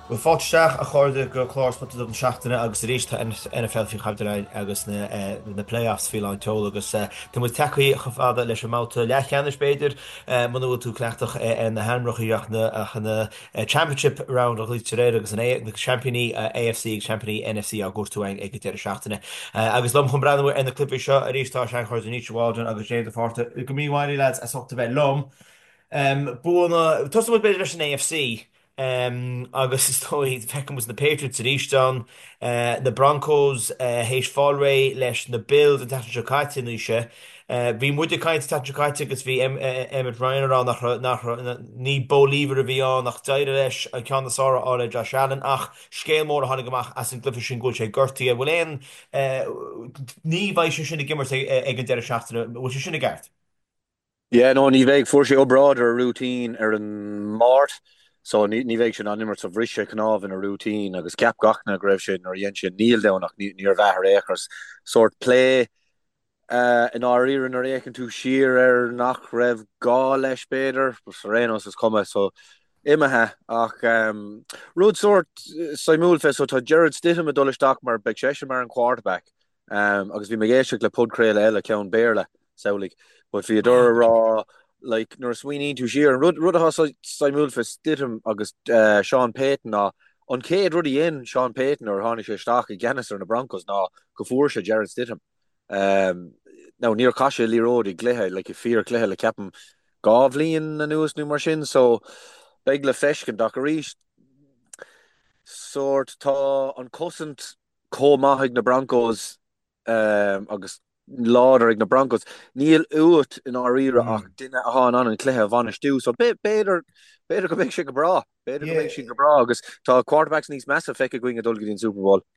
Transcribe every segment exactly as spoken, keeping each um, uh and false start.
Bhfuil fáteteach a chuirde go chlárspot an seachtainna agus rééistá N F L fi chaimteráin agus na eh, na playoffs fi an tó agus eh, Tá mu techaí chu fada leis an máta lechéannis beidir man bhfuil tú cleachach an na henrochaíach na na eh, Championship round a líte réir agus an é na Championí eh, A F C Championí N F C a gúirúin ag go dé seachtainna. Eh, agus lom chun breanú ina clippi seo a rééistá se chuir níháin agus James fáta go míháinine le a soachta bheith lom. Um, Buna tos mu beidir leis an A F C. Um, agus is tóid fecum was na Patriots at Easton, uh, the Broncos, uh, H. Fallray, leis na Bills an tatan Jokaiti níise. Uh, Bhí muide caiint tatan Jokaiti agus bhí em, eh, Emmett Ryan ará nach, nach, nach ní bólíver a bhí an nach daire leis a ceanna sára ála Josh Allen ach scéal mór a hánig amach as an glyfi sin gúil sé gortaí a bhfuil éon ní bhaid sin sinna gimmar ag an deire seachtainna bhfuil sin sinna gart. Yeah, no, ní bheith fuair sé obrád ar routine ar an mát, so ní ní bheith sin an nimmert sa bhrisise canál in a routine agus ceap gachna greibh sin ar dhéon sin níl danach níor bheithar échars sort play uh, in áíran ar échan tú siar ar nach raibh gá leis beidir, rénos is cuma so imethe ach um, rud sort Saimúil fe so tá Jared Stidham a dullisteach mar beag sé mar an quarterback um, agus bhí me géisteach le pudcréile eile ceann béirle saolig. But fi adora rá like nor sweeney to sheer rud rud has Saimúil fe Stidham agus uh, Sean Payton ná an céad rudí in Sean Payton or hánig sé staach i Gannister na Broncos ná go fuair se Jared Stidham. Um, now níor caiise líród i gluthe like i fear cluthe le ceapam gábhlíon na nuas nu mar sin so beag le feiscin da ríist sort tá an cosint commáigh na Broncos um, agus láder ag na Broncos níl uit in áíre Mm. ach duine a há an an cléthe bhanistú so be beidir beidir go bhéh si go bra beidir go Yeah. bhéh si go bra agus tá quarterbacks níos measa feice going a dulgad in Super Bowl.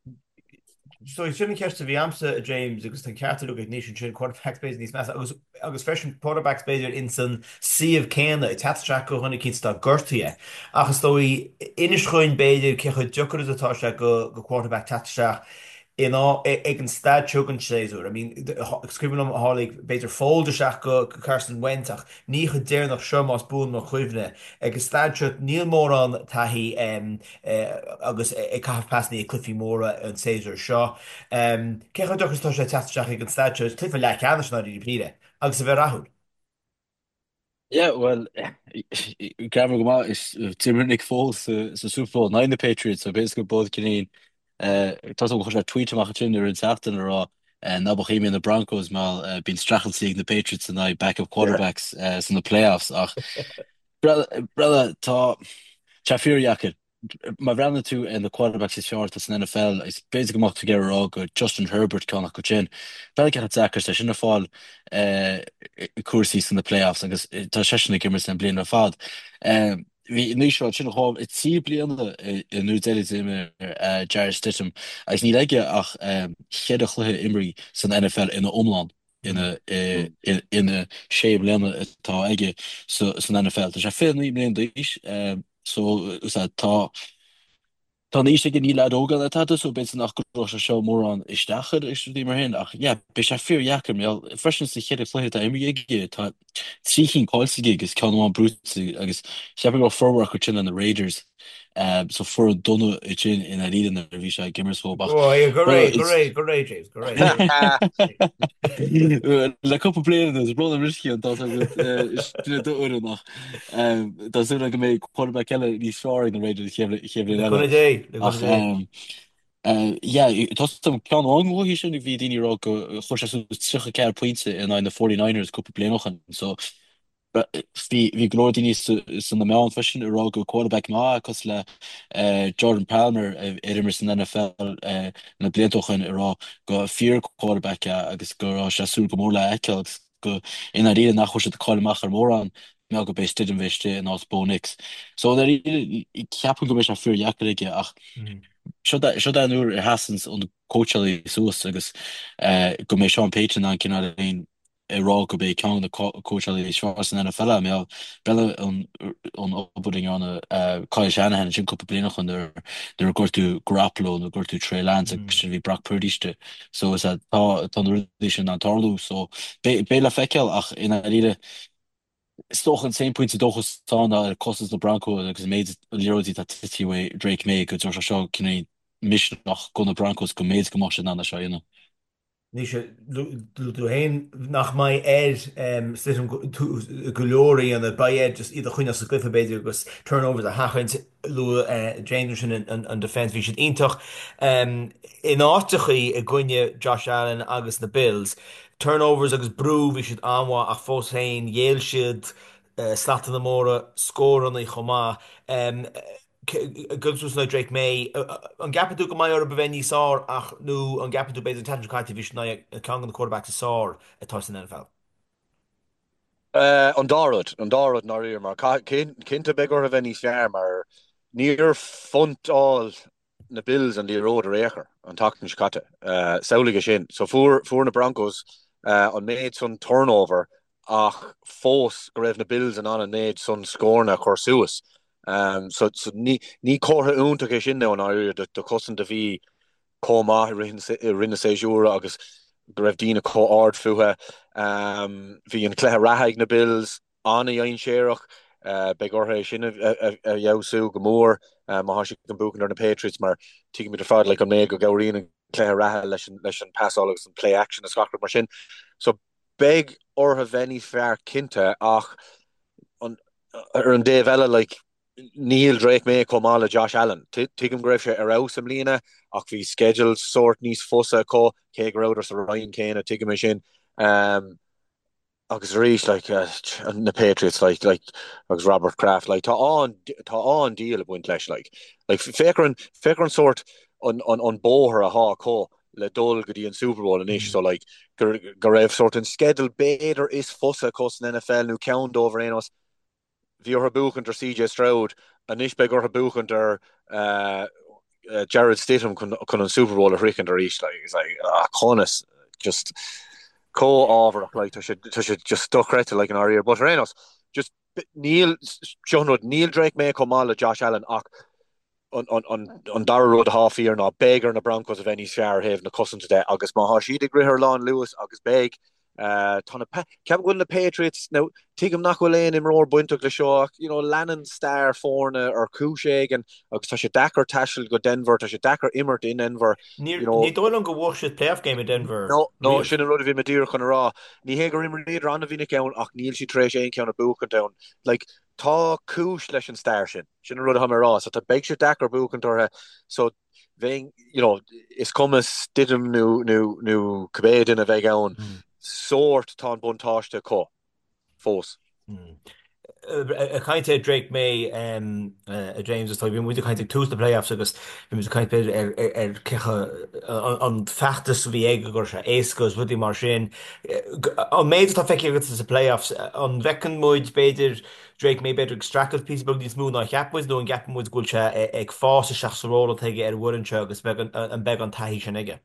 So is sinna ceiste bhí amsa James agus tan ceartú ag níos sin quarterback base níos meas agus agus fresin quarterback beidir in san siomh céna i teteach go chuna cin tá gortaí agus dói inis chuin beidir ce chu deochar atá se go go quarterback teteach in á ag an stad tugann séú. I mean skriban am hálig beidir fóilde seach go go Carson Wentach ní chu déirnach seomás bún mar chuimhne agus stad níl mór an taihí um, uh, agus ag cath pasní clufií móra an séidir seo. Um, Ce chu dochas tá sé teteach ag an stad clifa le ceanna ná í píre agus a bheit rathún. Yeah, well, Cameron Gama is uh, Tim Nick Foles, uh, so Super Bowl nine the Patriots, so basically both Canadian. Uh, tas ook gewoon tweet mag het in er in zachten er al en na begin in de Broncos maar uh, been strachel tegen de Patriots en I backup quarterbacks uh, in de playoffs. Ach, brother, brother, ta Shafir Yakin. My round two and the quarterbacks is short as an N F L is basically mocht together all good. Justin Herbert kan go chin. Bel get attackers they shouldn't fall uh courses in the playoffs agus tá session gimmers en blin fad. Um vi nu sin hall it si bliande in nu me Jared Stidham ag ní leige ach chéadchluthe imri san N F L in omland in a in in a sé blenne tá aige so san N F L. Tá fé ní blian is so is tá Tá ní sé ní le ógan a tá so be nach go se mór an isteachchar is dí mar hen ach ja be sé fear jakem me freschen se chéidir fle a imige tá tríchin callige gus can an brú agus se go forward go chin an the Raiders um, so for donno chin in a ri er vi se gimmers fóbach. Oh, yeah, go right, go right, go right, James, go right. Le couple players is bro riski an dat do nach dat zo go mé quarterback kelle die soaring the Raiders Good day, good day. ja dat kan an sin vi die ra go cho ke pointse in ein de forty-niners couple play noch so vi vi glódíní san na me fashion ra go quarterback ma cos le uh, Jordan Palmer er immer san N F L uh, na bliantochen ra go fear quarterback uh, agus go se go mór le ekel go in a ré nach cho de callachar mór an me go bei stidum vechte en als bonix so der heb go me a fear jaige ach dat nu hassens on coachally soos agus uh, go mé Sean Payton an kin ein ra go be kan de coach Schwarz in N F L me belle an an opboding an Kyle Shanahan sin couple bli noch an der der go to Garoppolo no go to Trey Lance vi Brock Purdychte so is dat an an tarlo so be le fekel ach in a ride stoch an ten points dochas tá a costas na Branco agus méid lerodí tá tití Drake May go se seo cinna mis nach go na Brancos go méid go mar an anna seo you Ní hé nach mai er golóí an ba just iad chuine sa glyfa beidir agus turnovers a hachaint lu Jameson an defense hí si intach in áitichaí a gcuine Josh Allen agus na Bills turnovers agus brú hí siad anha a fós hain héal siad slatan na móra scóran í chomá gulús le Drake May an gapú go mai ar a bevenní sá ach nó an gapú beidir tankáiti ví na kan an quarterback sá atá san N F L. Uh, an darod an darod narir mar kinte begor a venní fear mar níor funtáil na Bills an die rode récher an tachten skatte uh, saolige sin so voor voor na Broncos uh, an méid son turnover ach fós go raibh na Bills an an an méid son scorna chor suas. Um, so, so ní ní chotha úntaach sin an áir de de cosan de bhí comá rinne séúra agus go raibh dína có ard fuha um, hí an cléthe rathaig na Bills anna dhéon séireach uh, be ortha sin a dheabhsú go mór um, má si an bucan ar na Patriots mar tí mit fad le an mé go gairíon an cléthe rathe leis leis an passálagus an play action a scacra mar sin so beg ortha bhenní fear cinnte ach an ar an déh eile like Neil Drake May komala Josh Allen tum greifse ar aus am lína ach hí schedule sort níos fosa có cé routers a Ryan Kane a tu me sin um, agus rís like uh, na Patriots like like agus Robert Kraft like tá an tá an deal a buint leis like like fécran fécran sort an an an bóthir a há có le dul go dtí an Super Bowl in isis mm. so like go go raibh sort an schedule beidir is fosa cos an N F L nu count over enos vi or buchent er C J Stroud an is be or buchent er uh, uh, Jared Stidham kun kun an Super Bowl a riken er each like it's like ah conas just co over like to should to should just stuck right like an area but Renos just Neil John Neil Drake May komala Josh Allen ach on on on on Dara Road half year na beggar na Broncos of any share have na cousin today August Mahashi de Griher Lawn Lewis August Beg uh ton of Cap win the Patriots now Tigam Nakwalain in roar buntuk le shock you know Lannon Star Forna or Kusheg and August Dakar Tashel go Denver Tasha Dakar Immert in Denver you know ni don't go watch the playoff game in Denver no no shouldn't run of him Madeira con raw ni heger immer leader on the Vina count ach Neil she trash ain't count a book down like tá cúis leis an stair sin sin rud ha rá so tá beic se dachar bucantortha so bhein you know is cumas didim nu nu nu cabéin a bheith ann mm. sort tá an buntáiste có fós mm. a kind of Drake May um, uh, James is vi mu kind of tos the playoffs agus vi mu kind er er kecha an fachtas vi ige go se éskos wudi mar sin an méid tá feki go a playoffs an wekken moid beidir Drake May beidir extracted Pittsburgh dís mú nach gapmuid no an gapmuid go se ag fáse seachsróla teige er wuintse agus an be an taihí sin ige.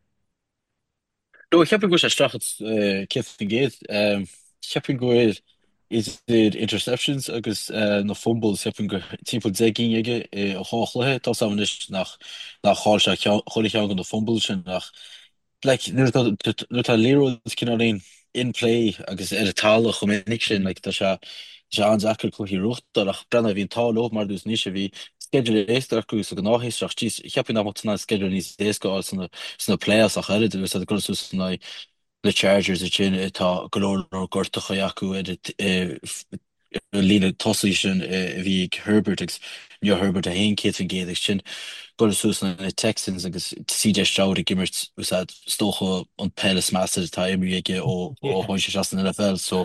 No, ik heb go strachat ke géet. Ik heb go is er interceptions agus uh, na fumbles heb go team zegin ige a háchlethe tá sam is nach nach há cholig an de fumbles nach like nu a lero kin alleen in play agus er tale gominnig sin like dat an zakel ko hier rocht dat brenne wie tal op maar dus niet wie schedule is go nach is ik heb na na schedule niet deeske als na players a dus dat go na le Chargers sin tá golóir gortacha acu líle tosaí sin bhí Herbert neo Herbert a hen kit an géad sin go súsna na Texans agus C J Stroud gimmert ús stocha an peles master tá imige ó ó se an N F L so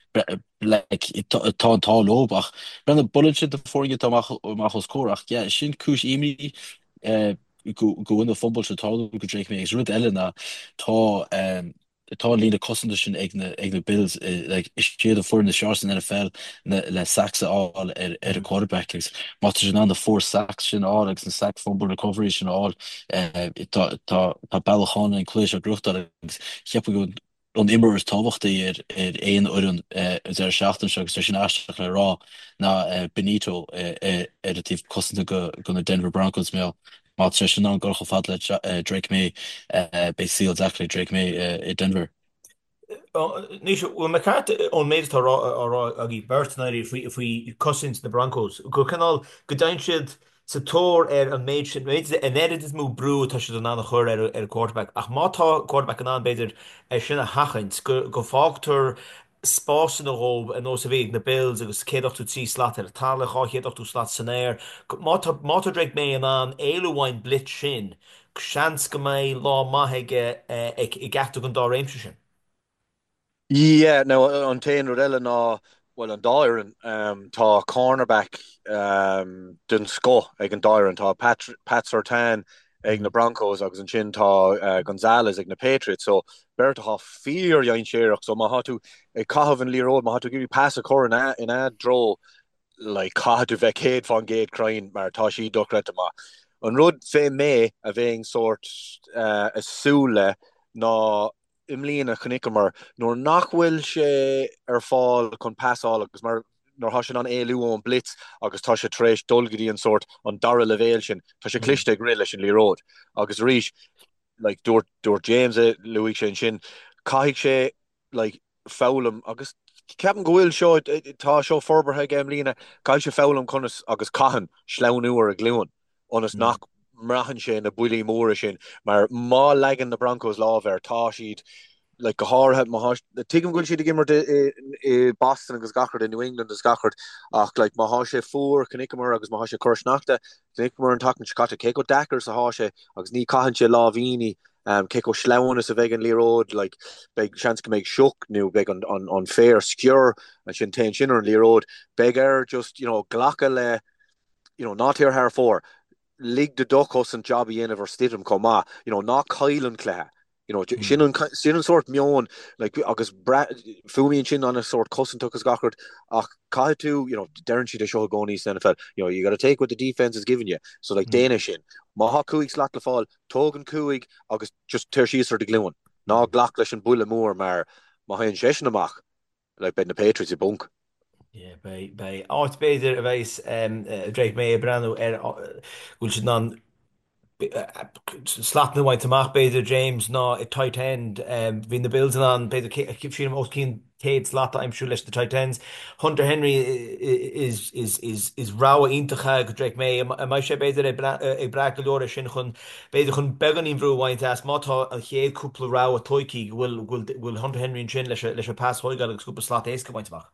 tá tá lobach brenne bullet sin de forige mach scóach ja sin cis imi go in de fumble se tá go Drake May ru Elena tá tá líle costation ag na Bills is sé a fu na Charles in N F L le saxa á ar a quarterbacks mat an de four sacks sin á agus na sack fumble recovery sin á tá ballchan an clé a grucht heb go an immer is táhachtta ar ar éon orun ar seachtain segus sin eisteach le rá na Benito ar a tíh cosanta go go na Denver Broncos mé má sin an go go fad le Drake May bei seal exactly Drake May i Denver. Níos bhfuil me ceart ón méid rá a í bertnair if bhí cosint na Broncos. Go canál go dain siad sa tóir ar an méid sin méid an éidir is mú brú tá si an anna chur ar ar quarterback. Ach mátá quarterback an an beidir ar sinna hachant go go fágtar spás in aób an nó a bhíh na Bills agus céadchtú tí slat ar tála cháchéadchtú slat san éir. Mátá dreig mé an an éúháin blit sin, seans go mé lá maithaige ag i gceachú an dá réimse sin. Yeah, no an tain rodile ná well an dairan um, tá cornerback um, den sco ag an dairan tá Pat Pat Surtain ag na Broncos agus an sin tá uh, Gonzalez ag na Patriots so ber ha fear jain séach so ma hatú ag cahan líró ma hatú giri pass a cho in a in a dro like ca vecéid van géad crying mar tá si dochre ma an rud fé mé a bhéing sort uh, a súle ná imlína chunicmar nóair nachhfuil sé ar fáil chun passáil agus mar nor has an éú an blitz agus tá se trééis dulgadí an sort an dara levéil sin tá se cliste grille sin líród agus ríis like door door James e Louis sin sin caiig sé like fálam agus ceapan gohfuil seo tá seo forbarthe game lína cai se fálam chunas agus caihan sleanúar a gluúan onas nach mrahan sin na bulí móra sin mar má legan na Broncos láver tá siad like go háthe ma tem goil si gimmer i Boston agus gachard in New England agus gachard ach like ma há sé fuór cannicmar agus ma há sé chusnachta cannicmar an takean chicata ke go dakar sa há sé agus ní caihan sé lávíní um ke go slewan a vegan leród like beg chance go make shook nu beg on on on fair skewer a sin ten sin an leród beg er just you know glacha le you know not here her for lig de dokos an jobby in over stidum koma you know not kailen kle you know sin mm. sin sort mion like agus bra fumi and chin on a sort cousin took us gachard ach kai too you know darren she to show going east N F L you know you got to take what the defense is giving you so like mm. Danish in maha kuig slot the fall togan kuig agus just tertius or the gluon na glacklash and bulle moor mar maha session amach like ben the Patriots bunk. Yeah, bei bei áit beidir a bheits dréich mé brenn ar gúil si ná slatna bhaint amach beidir James ná i tight end hín na Bills an beidir sin ó cín céad slata imsú leis de tight ends. Hunter Henry is is is is rá intacha go dréich mé a mai sé beidir ag bra go leir sin chun beidir chun began ín bhrúhaint as mátá a chéad cúpla rá a toicí bhfuil bhfuil Hunter Henry sin leis leis a pass hoigáil agus cúpla slat ééis go baintach.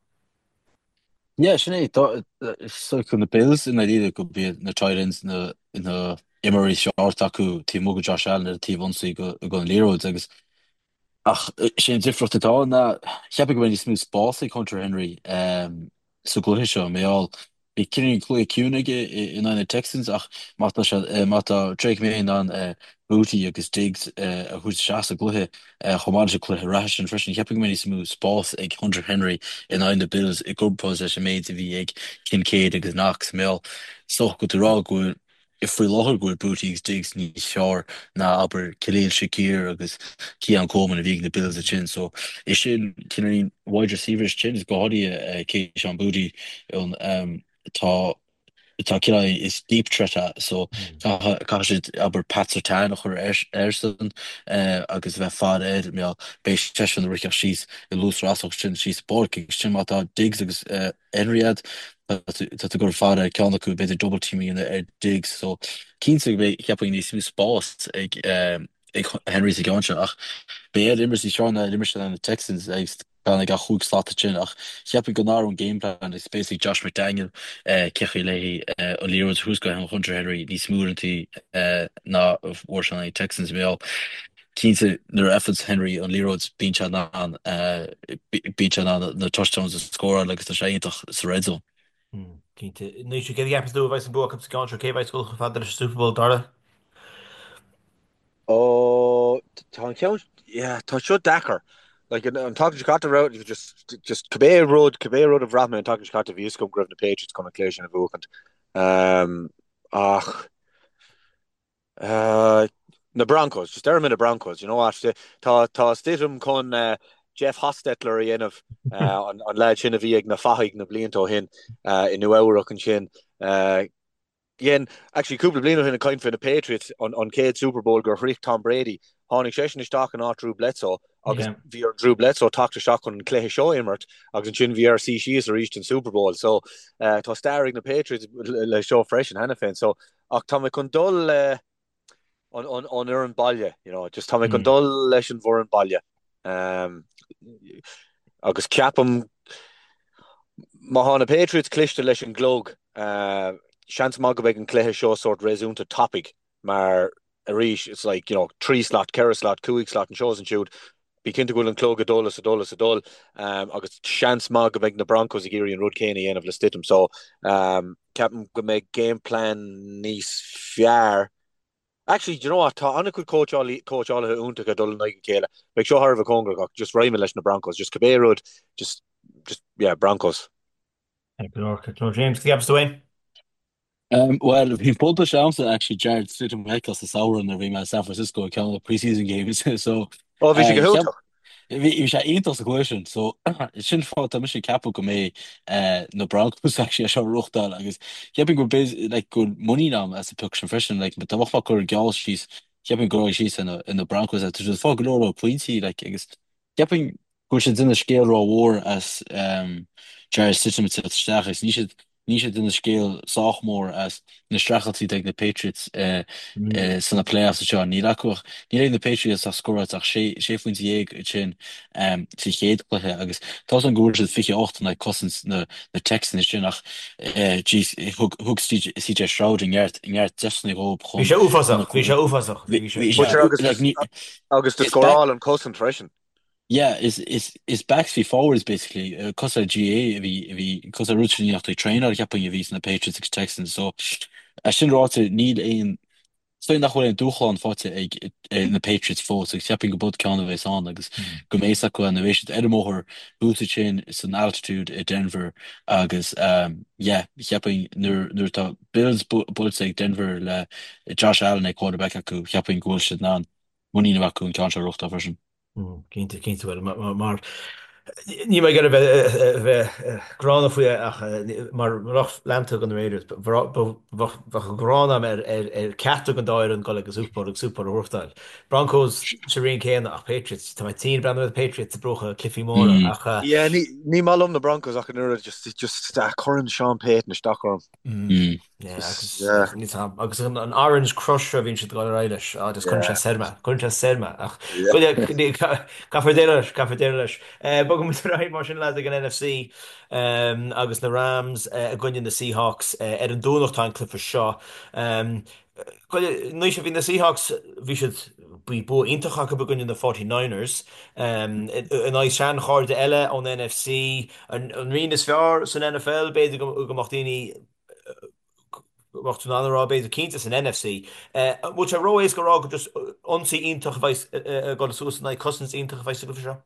Yeah, sinné so kun de Bills in idee go be na Titans na in na Emery short acu tí mo Josh Allen er tí vonsi go go lero agus ach sé difrotá na heb go die smooth spásig contra Henry um so go seo mé all be kinning klo Kuige in eine Texans ach mat mat Drake mé an booty agus digs a hu cha gluthe chomagische kluthe ra fresh heb mé smooth spás ag Hunter Henry in ein de Bills e go position mé vi ag Kincaid agus Knox mé so go ra go if fri locher goil booties digs ní seár na aber Khalil Shakir agus Kean Coleman a vi de Bills a chin so is sin kin wide receivers chin is godi Ke an booty on um tá tá ki is deep treta so ka aber Pattertain nach chu ersten agus bheit fa é mé be an ri sis i los ras sin si sport sin mat digs agus enriad dat go fa kan go be double team in er digs so keen heb ní sem spast ag ag Henry se gan ach be immer si immer an the Texans gan ga goed slat ach heb go na een gameplan is basically Josh McDaniel kechi lei an le hús go Hunter Henry ní smoothty na war Texans mé Keinte nur effens Henry an Lerods bí an bí an na touchdowns score legus sé intach sa red zone. Keinte nu sé ge apú bheits an bu gan céhhaid go fadidir Super Bowl darla. Oh tá ce yeah tá seo dakar like an talking Chicago road you just just Cabé road Cabé road of Rahman talking Chicago views come grab the Patriots connotation of Oakland um ach uh na Broncos just there in the Broncos you know what tá tá stadium con uh, Jeff Hostetler in of uh, on on le sin a bhí ag na faig na bliantó hin uh, in New York an sin uh Yen actually Cooper Blino in a kind for the Patriots on on Cade Super Bowl gur Rick Tom Brady hánig sé is stock an á trú Bledsoe agus Yeah. bhí ar Drew Bledsoe tata seach chun cléthe seo immert agus an sin bhí ar sí síos a ríist an Super Bowl, so uh, tá staring na Patriots le, le seo freisin hena féin, so ach tá me chun dul uh, on on on ar an bailile, you know, just tá me chun Mm. dul leis an bhór an bailile. Um, agus ceapam má hána Patriots cliste leis an glóg, uh, seans má go bheith an cléthe seo sort réúnta topic, mar a ríis, it's like, you know, three slot, cara slot, cuaig slot an shows an siúd, bí cinnta gúil an clóg a dólas a dólas a dól, um, agus seans má go bheith na Broncos a géirí an Rud Céine dhéanamh le stitim, so um, ceapam go méid game plan níos fear. Actually, do you know what? Tá anna chud coach all coach all únta go dul na céile. Make sure Harvey Congra got just raimime leis na Broncos, just Cabé just just yeah, Broncos. James, the gaps away. Um, well, we pulled the shams actually Jared Stidham Michaels the Sauron and we San Francisco account of preseason games. So oh, vi uh, go vi sé intas a question, so sin fá tá mis capo go mé na Broncos actually a ruchtdal agus heb go like good money nam as a picture fresh like but tá go gal she's heb go she's in the in the Broncos at just fog lo pointy like agus heb go in the scale raw war as um Jared Stidham sta is ní ní in the scale sophomore as na strategy like the Patriots uh mm. uh san playoffs seo ní racoch ní in the Patriots a score ach sé sé fun ag sin um si héad chuthe agus tá an goir fi ocht na cosins na na Texans sin nach uh G hook C J Stroud in yard in yard definitely go op vi sé ufasach vi sé ufasach agus de score an concentration. Yeah, is is is backs v forwards basically uh, cos G A vi vi cos routine nach trainer heb je ví na Patriots Texans, so a sin ra need een so nach en dochlan fat ag na Patriots fó heb gebod kan wees aan agus go mé go an we Edmoher bootchin is an altitude at Denver agus um yeah heb nu nu Bills bol Denver le Josh Allen e quarterback aku heb go na money na kun kan rocht version. Cínta cínta bhfuil mar ní mai gar bheith grána faoi ach mar roch leanta an réidir grána ar ar ceú an dáir an gola go súpá ag súpá ortáil. Broncos se rion céanna ach Patriots, Tá tí brand Patriots a brocha Cliffy Mór ach ní málumm na Broncos ach an nuair just just chorann Sean Payton na stachorm. agus an orange crush a vín si go reiles agus chun se serma chun se serma ach cafédéiles cafédéiles bo mu raid mar sin le an N F C agus na Rams a gunnin na Seahawks ar an dúnachtá clifa seo nu sé hín na Seahawks hí si bu bu intacha go begunnin na forty-niners an á sean cháde eile an N F C an ri is fear san N F L beidir go gomachtdaoine wacht an anrá beidir cíntas an N F C. Mu a roéis go rá just onsaí ítach go sús na cosins ítach bhaise go seo?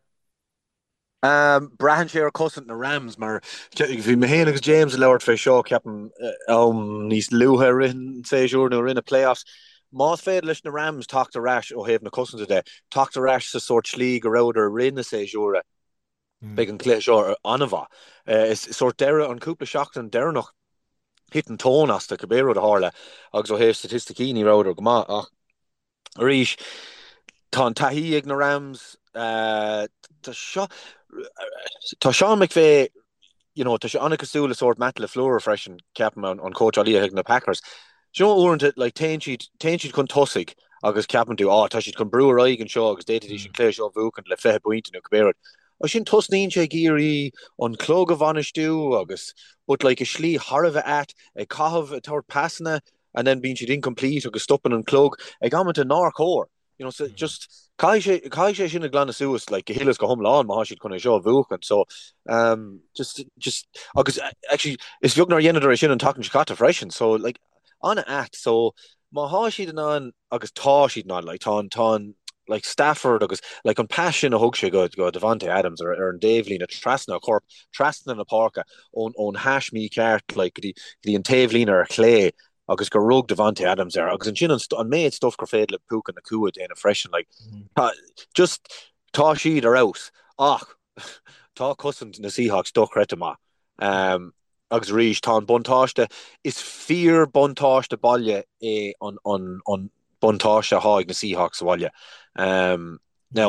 Um, Brahan sé ar cosint na Rams mar bhí me héanagus James a leir fé seo ceapan um, níos luúthe rin séisiúr nó rinne playoffs. Más féad leis na Rams tácht a ráis ó héobh na cosint de tácht a ráis sa sort slí go ráidir rinne séisiúre be an clé seo anmha. Is sort deire an cúpla seach an deirnach hit an tón asta go béú a hále agus ó héh statisticí ní ráidir go má ach ríis tá an taí ag na Rams uh, tá seo Tá Sean McVay, you know, tá sé anna cosúla sort mat le flúr freisin ceapan an, an coach alí ag na Packers. Seo orint it like tein siad tein siad chun tosig agus ceapan tú á tá siad chun breúir aig an seo agus déití sin cléir seo bhúcan le fethe buinte nó gobéad. A sin tosnín sé géirí an clog a bhanistú agus but like a slí Harveh at ag cahabh a tar passanna and then bín siad incomplete agus stoppin an clog ag amant a nar chór. You know, so just cai sé cai sé sin a glanna suas like go hilas go homláán má siad chun seo bhúcan, so um just just agus actually is bheagnar dhéanaidir sin an takean scata freisin, so like anna at so má há siad an an agus tá siad ná like tá tá like Stafford agus like an passion a hug sé go go Devante Adams or ar an Davlín a trasna corp trasna na parka on on hash me cart like the the an Tavlín ar a clé agus go rug Devante Adams there agus an sin an, an méid stuff gur féad le puúk an na cua déna freisin like mm. tá, just tá siad ar out ach tá cosint na Seahawks dochreta má um, agus ríis tá an bontáiste is fear bontáiste bailile é an, an, an bontáiste háig na Seahawks bhaile um, now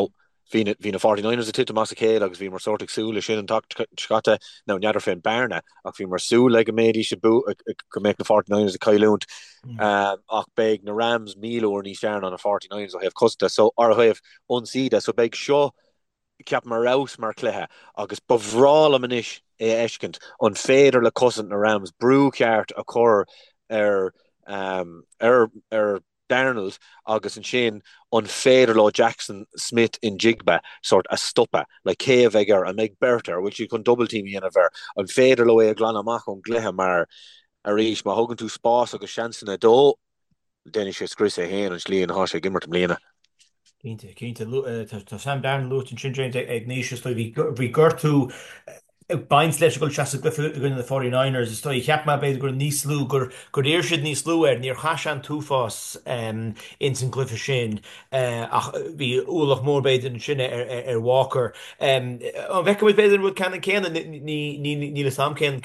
hí na forty-niners a tiite mas a céad agus bhí mar sortig súla sin an tuchate ná neadidir féin bearna ach bhí mar sú le go médí se bu go méid na forty-niners a caiúnt um, ach beag na Rams míle or níos fearn an na forty-niners a hef costa so ar hef onsida so beag seo ceap mar raus mar cléthe agus bhrála manis é ecint an féidir le cosint na Rams brú ceart a chur ar um, ar ar Darnold agus an sin an féidir lá Jackson Smith in jigba sort a stoppa le cé vegar a meg berter which you can double team in ver an féidir lo é a glan amach an gléthe mar a rééis ma hogan tú spás agus chansen a dó Dennis sé skris a hen an slíon há sé gimmert léna. Cínte Cínte Sam Darn Luton sin ag níos bhí gurtú baint leis go se glyfn na forty-niners is stoi cheap ma beidir gur níos lú gur gur éir siad níos lú ar níor chas an túfás in san glyfa sin ach bhí úlach mór beidir an sinne ar Walker an bheicid beidir bud cean céan ní le sam cén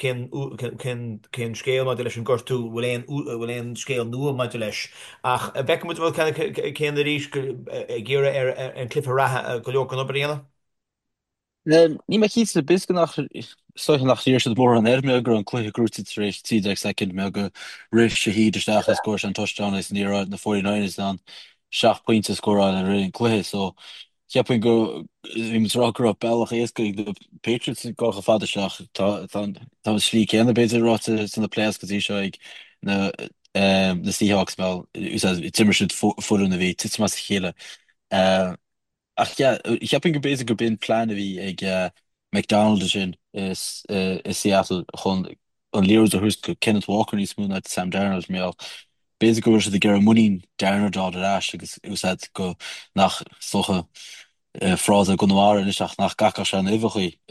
cén scéal má leis an gurtú bhfuil éon scéal nua mai leis ach bheicid bhfuil céan a ríis ggéire ar an clifa rathe go leor an opíana. Ní me chi a bis nach soich nach hier se bor an er me gur an clu grúéis tí second me go ri se hí desteach a score an touchdown is ní na forty-niners an seach pointinte score an ri an clu so heb go ra op bellach é go de Patriots go ge faderach slí kennen be rot in de players go se ik na de Seahawks wel timmer fu in de we ti mas hele ach ja ich heb go bezig go bin plan wie ik uh, McDonald sin is uh, is Seattle gewoon an le a hus Kenneth Walker ní moon uit Sam Darnold me al bezig go de ge money Darnold as gus het go nach soche uh, fra go noir is nach gaka an echi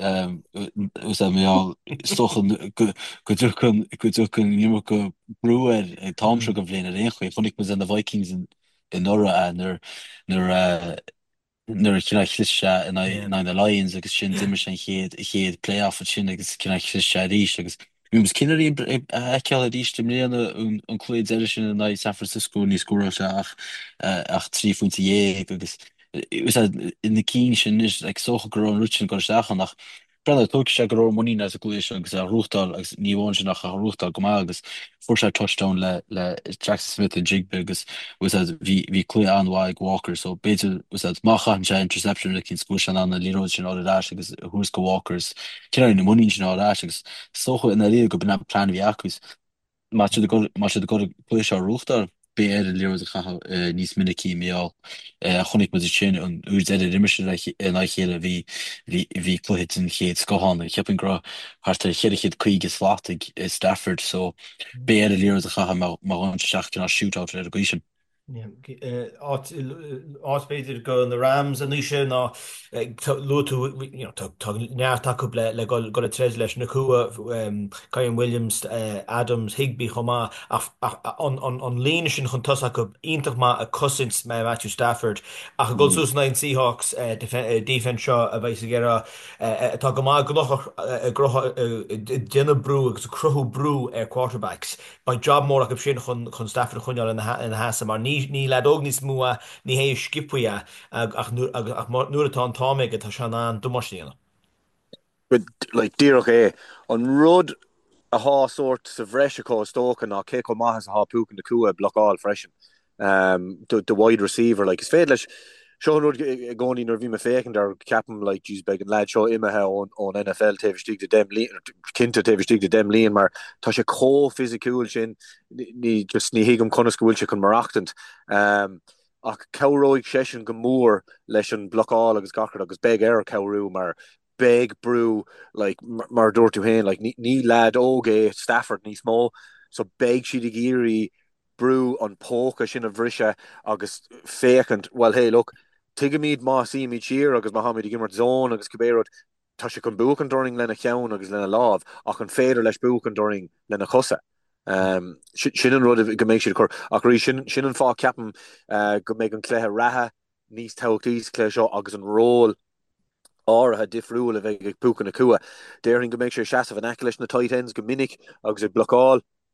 mé al stochen go kun nimmer go brewer e Tom go vle en vond ik me in de Vikings in in Norra en er er nuair cinna chluise in na Lions agus sin immer sin chéad chéad playoff sin agus cinna chluise ríis agus mus cinnaí ceall a ríiste mléana an cléid eile sin na San Francisco ní scóra se ach ach trí funta dhé agus in na cí sin is ag socha go an ruútin go seachan nach brenne tu se go muí a goéis agus a ruútal agus níháin sin nach a ruútal go agus for se touchdown le le Jackson Smith in jigbe agus was vi vi clé anhaig Walker so be was macha an se interception le cinn sco an an líró sin á agus hús go Walkers kin na muí sin á agus socho in a lí go ben plan vi acus mar go mar go lé a ruútal be er le cha níos miniki méall chonig met sin an u immer chéle vi vi klohitin héet skohan ik heb een gro hart chéchéet kuige slatig is Stafford so be er le a cha mar an seachken a shootout er goisi. áspéidir go na Rams an níise ná lúú neartú le le go a tre leis na cua Caian Williams Adams Higby chomá an líine sin chun tosa go ítach má a cosint me Matthew Stafford ach go sús na Seahawks defense seo a bheits gera tá go má dénne brú agus cruthú brú ar quarterbacks ba job mór a go sin chun chun Stafford chuneal in has mar ní ní le óg níos mua ní hé skippuia ach nuair atá táméid a tá se an domasíanana. But like Dírach é an rud a há sort sa bhreisicá stócan ná cé go maithas a hápúcan de cua bloáil freisin um, the, the wide receiver like is féad leis seo rud gcóí nar bhí me fécin ar ceapam like jús beag an leid seo imethe ón ón N F L taobhstig de dem cinnte taobhstig de dem líon mar tá sé có fisiciúil sin ní just ní hiigem conascúil se chun marachtant um, ach ceróig sesin go mór leis an bloáil agus gachar agus beag ar ceú mar big brew like mar door to hen like ní lad óge Stafford ní smó so beg si de géri brew an póca sin a bhrisise agus fékent well hey look tuige míid má si mí tír agus Mohammed gimmert zón agus cubérod tá se chun buúcan doring lena cheann agus lena láb ach an féidir leis buúcan doring lena chosa um, sin an rud go méid si chur ach rí sin sin an fá ceapan uh, go méid an cléthe rathe níos techttíos clé seo agus an ról á ha difriúil a bheith ag puúcan na cua. Déirn go méid sé seaamh an eice leis na tight ends go minic agus ag bloáil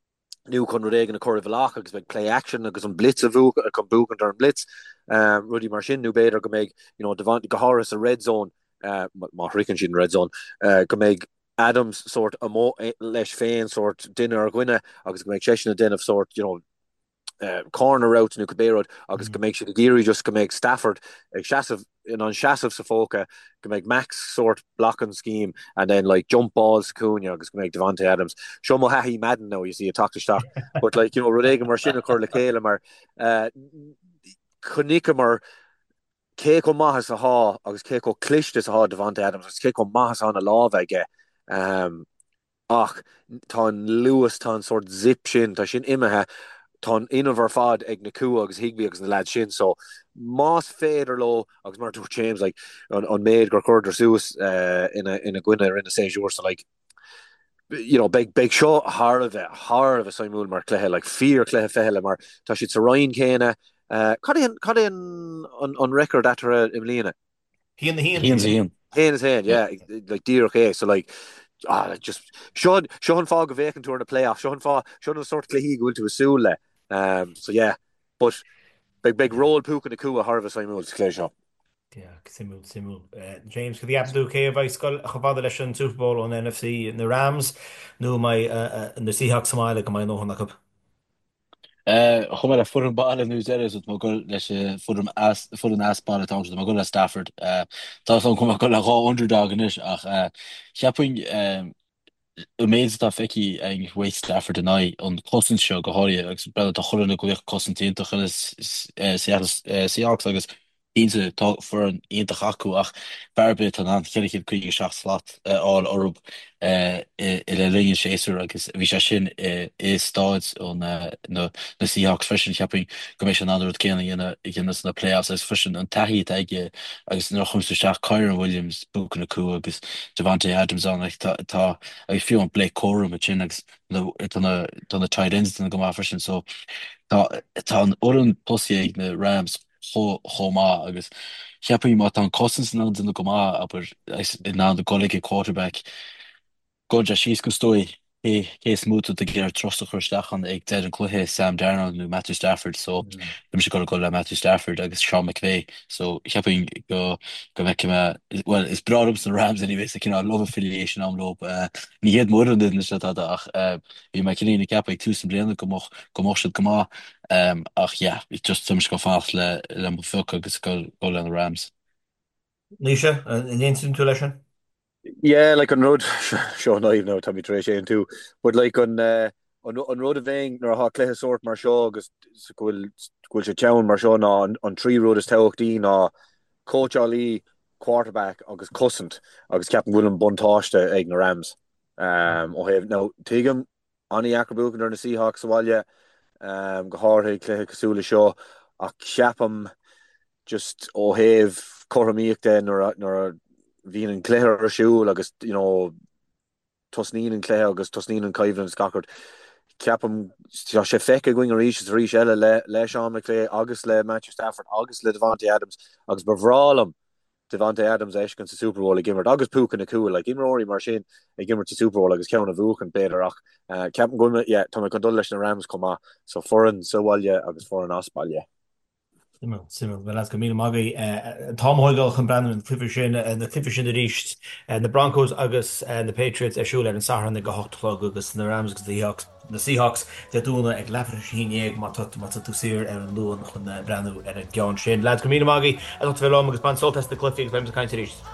nu kon regen a choach agus meg play action agus an blitz a vu kom boeken er an blitz um, Rudy Marshin nu beder go meg you know devant go Horace a red zone uh, mar riken sin red zone uh, go meg Adams sort a mo leis féin sort dinner a gwine agus go meg se a den of sort you know Uh, corner route nu Cabero agus go make Giri just go make Stafford ag chassav in an chassav Safoka go make Max sort blocking scheme and then like jump balls Cunha agus go make Devontae Adams show mo hahi Madden now you see a talk to stock but like you know Rodega mar sin cur le céile mar uh, chunica mar Keiko mahas a ha agus Keiko clicht is a ha Devontae Adams agus Keiko mahas an a lá aige um, ach tá Lewis tá sort zip sin tá sin imethe Tá inver fad ag na cu agus higby agus na lad sin so más féidir lo agus mar dú James like an, an maid gur chuir suas uh, in a in a gwine in a Saint George so like you know big big show har of it har of a Simon mar cléthe like fear cléthe fehele mar tá si sa Ryan céine uh, cad cad an an record at im lína he and the he and Hían hen is hen yeah like dear okay so like ah just Sean Sean fog a vacant tour in the playoff Sean fog Sean a sort of he go to a soule um so yeah but big big roll pook in the coup a harvest I moved clear shop yeah simul simul uh, James could the absolute okay if I skull chavada leis an Super Bowl on N F C in the Rams no my uh, uh, in the Seahawks smile like my no on the cup chu me a fu an ball nu is má go leis fu fu an asbal tá má go le Stafford tá kom go le rá underdog is ach chiaapin méid tá feki eng wé Stafford in nai an kosten seo go háí agus bre a cholle go kostentéint Seahawks agus Ínse tá for an éintach acu ach barbit an an chéiche chuige seach slat all orb i le ringin séir agus bhí se sin é stáid ón na Seahawks frisin chiaaping go mééis an an céna gginnas na playoffs as frisin an taí aige agus nach chumste seach Kyron Williams bucan na cu agus Devontae Adams an tá ag fiú an Blake Corum a sin agus na tight ends go má frisin so tá an oran posi ag na Rams chomá agus chiaappa má an costans ná duna go má aber ná de goige quarterback go a síos go stoi é hé smúta a ggéir trosta chuirstechan ag de an cluthe Sam Darnold nó Matthew Stafford so dum se go go le Matthew Stafford agus Sean McVay so chiaappa go go me well is bradums na Rams anyway kin love affiliation amloop ní héad mór an dit se ach vi me kinine cap ag túsen blian go go go goma Um, ach ja, ik just soms go fast le le mo fu agus go go an Rams. Nisha in instant election? Yeah, like on road sure not even know Tommy Tracy too, but like on uh, on on road of Ving nor ha clé sort mar seo agus goil goil se town mar seo ná an an tree road is tauchtí ná coach Ali quarterback agus cosint agus Captain Willem bontáiste ag na Rams. Um o hef no tigam ani acrobucan ar na Seahawks sawalja um go háthe cléthe cosúla seo ach ceapam just ó heh choramíocht den nor nor hín an cléir ar siúil agus you know tosnín an cléir agus tosnín an caiimh an scacart ceapam sé feice going a ríis rí eile le le Sean McVay agus le Matthew Stafford agus le Devontae Adams agus bhrálam Devontae Adams eiscin sa Super Bowl ag gimmert agus puúcan na cúil like imróí mar sin ag gimmert sa Super Bowl agus ceann a bhúcan beidirach uh, ceapan goime yeah, tá go dul leis na Rams comá so foran sohhaile agus foran aspáile. Simul simul well as go mí magi Tom Hoigel chun brenn an cliffe sin an na cliffe sin a ríist na Broncos agus na Patriots arsúle an sahar na go hochtlog agus na Rams agus Seahawks na Seahawks de dúna ag lefar síag má tu má tú sir ar an lún chun brenn ar an gan sin. Lads go mí magi a bhfuil agus ban soltas na cliffe agus beim a caiint ríist.